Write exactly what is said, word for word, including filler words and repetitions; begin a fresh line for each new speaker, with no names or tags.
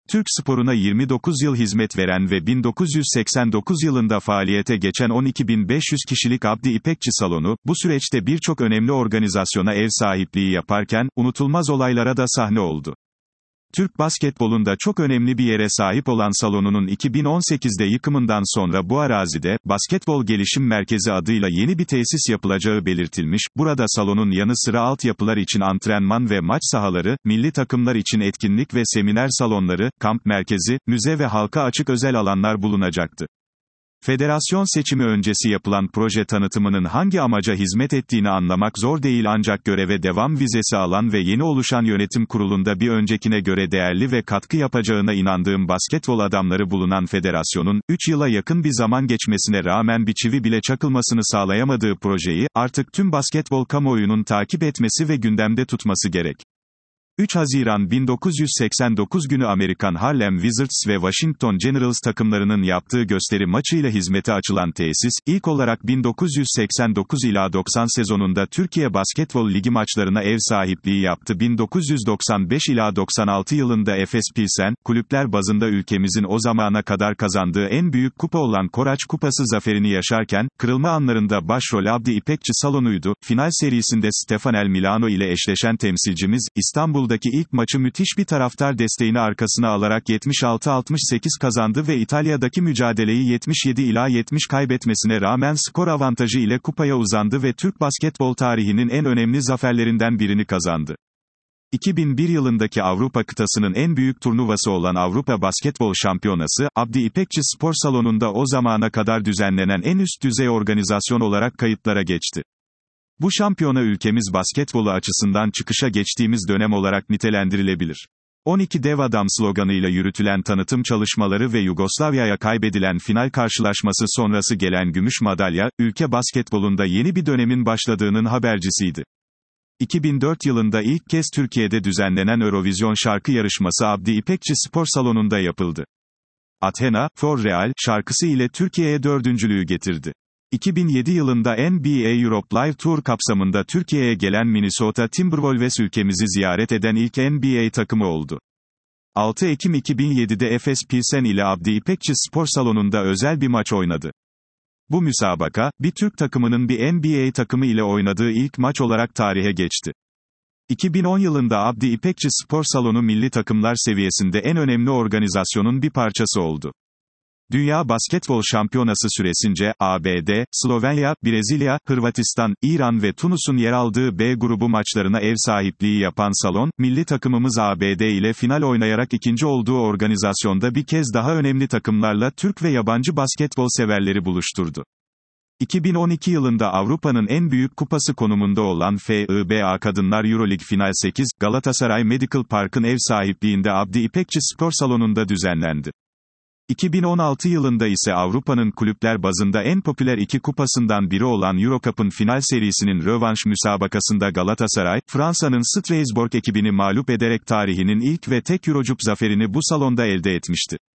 Türk sporuna yirmi dokuz yıl hizmet veren ve bin dokuz yüz seksen dokuz yılında faaliyete geçen on iki bin beş yüz kişilik Abdi İpekçi Salonu, bu süreçte birçok önemli organizasyona ev sahipliği yaparken, unutulmaz olaylara da sahne oldu. Türk basketbolunda çok önemli bir yere sahip olan salonunun iki bin on sekizde yıkımından sonra bu arazide, Basketbol Gelişim Merkezi adıyla yeni bir tesis yapılacağı belirtilmiş, burada salonun yanı sıra altyapılar için antrenman ve maç sahaları, milli takımlar için etkinlik ve seminer salonları, kamp merkezi, müze ve halka açık özel alanlar bulunacaktı. Federasyon seçimi öncesi yapılan proje tanıtımının hangi amaca hizmet ettiğini anlamak zor değil ancak göreve devam vizesi alan ve yeni oluşan yönetim kurulunda bir öncekine göre değerli ve katkı yapacağına inandığım basketbol adamları bulunan federasyonun, üç yıla yakın bir zaman geçmesine rağmen bir çivi bile çakılmasını sağlayamadığı projeyi, artık tüm basketbol kamuoyunun takip etmesi ve gündemde tutması gerek. üç Haziran bin dokuz yüz seksen dokuz günü Amerikan Harlem Wizards ve Washington Generals takımlarının yaptığı gösteri maçıyla hizmete açılan tesis, ilk olarak bin dokuz yüz seksen dokuz ila doksan sezonunda Türkiye Basketbol Ligi maçlarına ev sahipliği yaptı. bin dokuz yüz doksan beş ila doksan altı yılında Efes Pilsen, kulüpler bazında ülkemizin o zamana kadar kazandığı en büyük kupa olan Koraç Kupası zaferini yaşarken, kırılma anlarında başrol Abdi İpekçi Salonu'ydu. Final serisinde Stefanel Milano ile eşleşen temsilcimiz, İstanbul Daki ilk maçı müthiş bir taraftar desteğini arkasına alarak yetmiş altı altmış sekiz kazandı ve İtalya'daki mücadeleyi yetmiş yedi ila yetmiş kaybetmesine rağmen skor avantajı ile kupaya uzandı ve Türk basketbol tarihinin en önemli zaferlerinden birini kazandı. iki bin bir yılındaki Avrupa kıtasının en büyük turnuvası olan Avrupa Basketbol Şampiyonası, Abdi İpekçi Spor Salonu'nda o zamana kadar düzenlenen en üst düzey organizasyon olarak kayıtlara geçti. Bu şampiyona ülkemiz basketbolu açısından çıkışa geçtiğimiz dönem olarak nitelendirilebilir. on iki dev adam sloganıyla yürütülen tanıtım çalışmaları ve Yugoslavya'ya kaybedilen final karşılaşması sonrası gelen gümüş madalya, ülke basketbolunda yeni bir dönemin başladığının habercisiydi. iki bin dört yılında ilk kez Türkiye'de düzenlenen Eurovision şarkı yarışması Abdi İpekçi Spor Salonu'nda yapıldı. Athena, for Real, şarkısı ile Türkiye'ye dördüncülüğü getirdi. iki bin yedi yılında N B A Europe Live Tour kapsamında Türkiye'ye gelen Minnesota Timberwolves ülkemizi ziyaret eden ilk N B A takımı oldu. altı Ekim iki bin yedide Efes Pilsen ile Abdi İpekçi Spor Salonu'nda özel bir maç oynadı. Bu müsabaka, bir Türk takımının bir N B A takımı ile oynadığı ilk maç olarak tarihe geçti. iki bin on yılında Abdi İpekçi Spor Salonu milli takımlar seviyesinde en önemli organizasyonun bir parçası oldu. Dünya Basketbol Şampiyonası süresince, A B D, Slovenya, Brezilya, Hırvatistan, İran ve Tunus'un yer aldığı B grubu maçlarına ev sahipliği yapan salon, milli takımımız A B D ile final oynayarak ikinci olduğu organizasyonda bir kez daha önemli takımlarla Türk ve yabancı basketbol severleri buluşturdu. iki bin on iki yılında Avrupa'nın en büyük kupası konumunda olan F I B A Kadınlar Euroleague Final sekiz, Galatasaray Medical Park'ın ev sahipliğinde Abdi İpekçi Spor Salonu'nda düzenlendi. iki bin on altı yılında ise Avrupa'nın kulüpler bazında en popüler iki kupasından biri olan Eurocup'ın final serisinin rövanş müsabakasında Galatasaray, Fransa'nın Strasbourg ekibini mağlup ederek tarihinin ilk ve tek Eurocup zaferini bu salonda elde etmişti.